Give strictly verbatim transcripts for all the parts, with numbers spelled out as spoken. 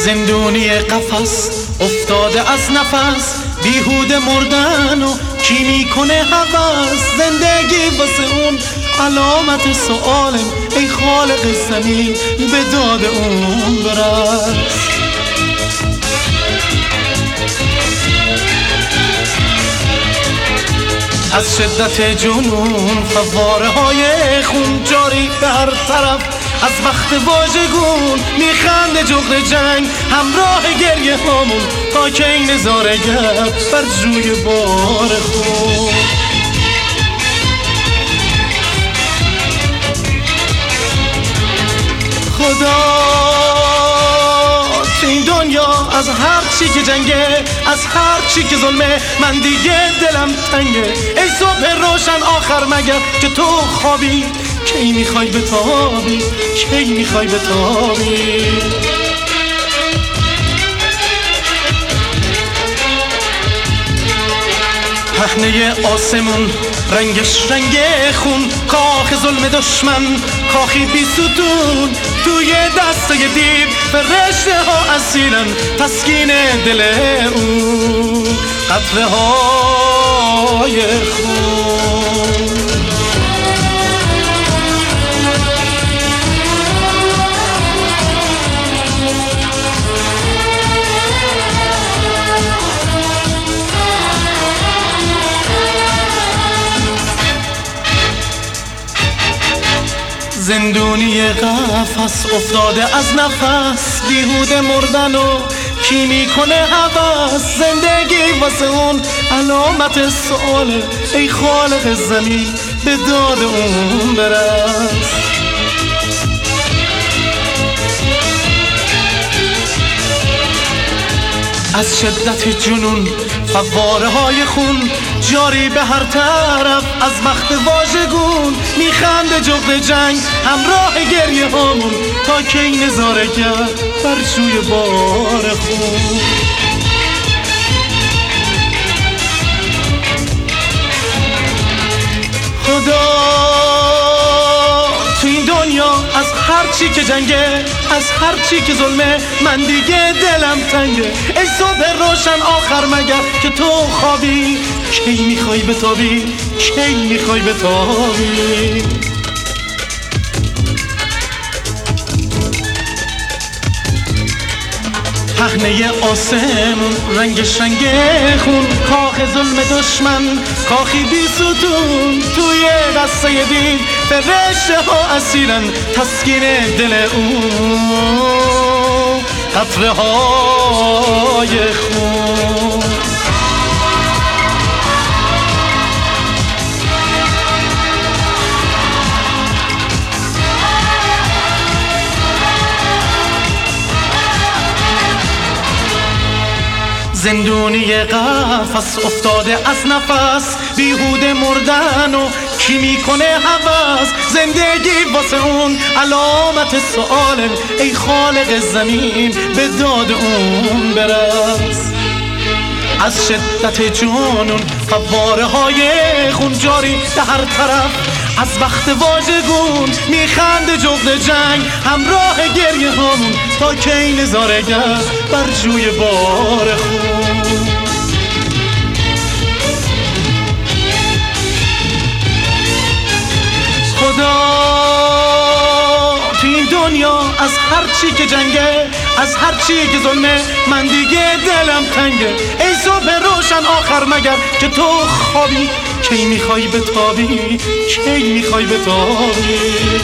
زندونی قفس افتاده از نفس، بیهوده مردن و کی میکنه هوس. زندگی واسه اون علامت سؤالم، ای خالق زمین به داد اون برس. از شدت جنون فواره های خون جاری به هر طرف، از وقت واژگون میخنده جغد جنگ همراه گریه هامون، تا که این نظارگر بر جوی بار خون. خدا تو این دنیا از هر چی که جنگه، از هر چی که ظلمه، من دیگه دلم تنگه. ای صبح روشن آخر مگر که تو خوابی، کی میخوای بتابی، کی میخوای بتابی. پهنه آسمون رنگش رنگ خون، کاخ ظلم دشمن کاخی بی ستون. توی دسته دیو فرشته ها اسیرن، تسکین دل اون قطره های خون. زندونی قفس افتاده از نفس، بیهوده مردن و کی میکنه هوس. زندگی واسه اون علامت سؤاله، ای خالق زمین به داد اون برس. از شدت جنون فواره های خون جاری به هر طرف، از وقت واژگون میخنده جغد جنگ همراه گریه هامون، تا که این نظارگر بر جوی بار خون. خدا تو این دنیا از هر چی که جنگه، از هر چی که ظلمه، من دیگه دلم تنگه. ای صبح روشن آخر مگر که تو خوابی، کی میخوای بتابی، کی میخوای بتابی. پهنه آسمون رنگش رنگ خون، کاخ ظلم دشمن کاخی بی ستون. توی دسته دیو فرشته ها اسیرن، تسکین دل اون قطره های خون. زندونی قفس افتاده از نفس، بیهوده مردن و کی میکنه هوس. زندگی واسه اون علامت سؤالم، ای خالق زمین به داد اون برس. از شدت جنون فواره های خون جاری به هر طرف، از وقت واژگون میخنده جغد جنگ همراه گریه هامون، تا که این نظارگر بر جوی بار خون. خدا تو این دنیا از هر چی که جنگه، از هر چی که ظلمه، من دیگه دلم تنگه. ای صبح روشن آخر مگر که تو خوابی، کی میخوای بتابی، کی میخوای بتابی.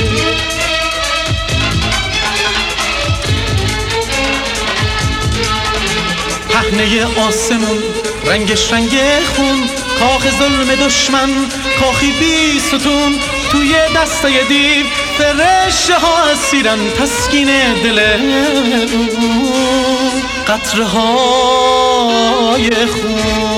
پهنه آسمون رنگش رنگ خون، کاخ ظلم دشمن کاخی بی ستون. توی دسته دیو فرشته ها اسیرن، تسکین دل قطره های خون.